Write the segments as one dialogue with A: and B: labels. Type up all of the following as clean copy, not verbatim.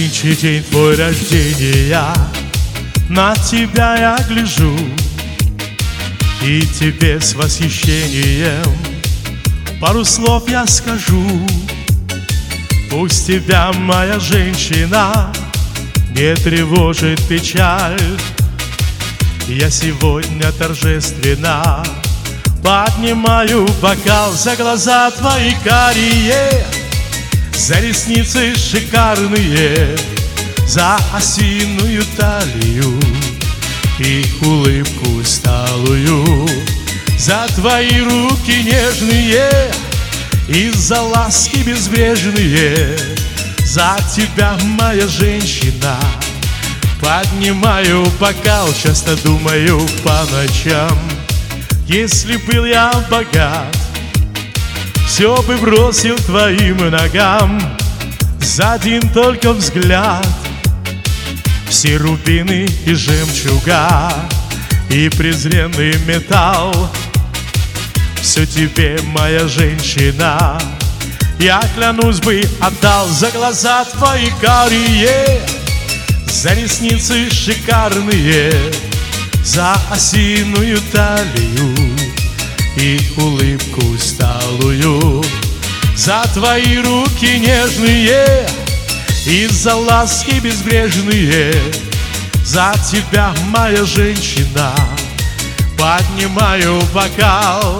A: Нынче день твой рождения, на тебя я гляжу, и тебе с восхищением пару слов я скажу. Пусть тебя, моя женщина, не тревожит печаль. Я сегодня торжественно поднимаю бокал за глаза твои карие, за ресницы шикарные, за осиную талию и улыбку усталую, за твои руки нежные и за ласки безбрежные. За тебя, моя женщина, поднимаю бокал, часто думаю по ночам. Если был я богат, все бы бросил твоим ногам за один только взгляд. Все рубины и жемчуга и презренный металл, все тебе, моя женщина, я, клянусь, бы отдал. За глаза твои карие, за ресницы шикарные, за осиную талию и улыбку усталую, за твои руки нежные и за ласки безбрежные. За тебя, моя женщина, поднимаю бокал.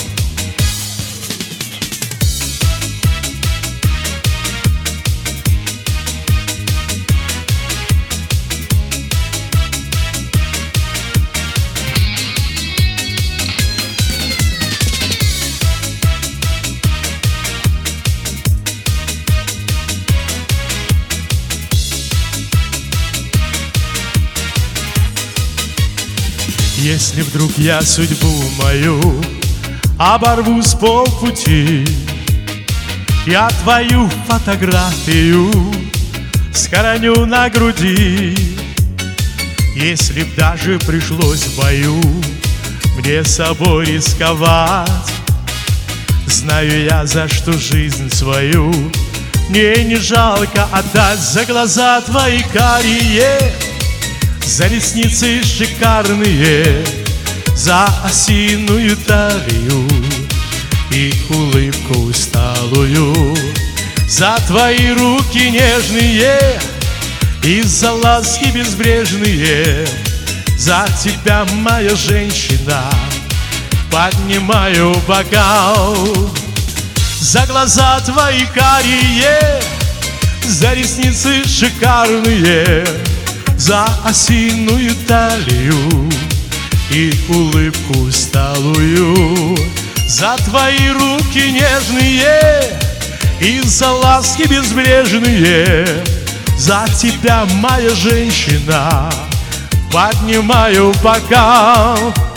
A: Если вдруг я судьбу мою оборву с полпути, я твою фотографию схороню на груди. Если б даже пришлось в бою мне собой рисковать, знаю я, за что жизнь свою мне не жалко отдать. За глаза твои карие, за ресницы шикарные, за осиную талию и улыбку усталую, за твои руки нежные и за ласки безбрежные. За тебя, моя женщина, поднимаю бокал. За глаза твои карие, за ресницы шикарные, за осиную талию и улыбку усталую, за твои руки нежные и за ласки безбрежные. За тебя, моя женщина, поднимаю бокал.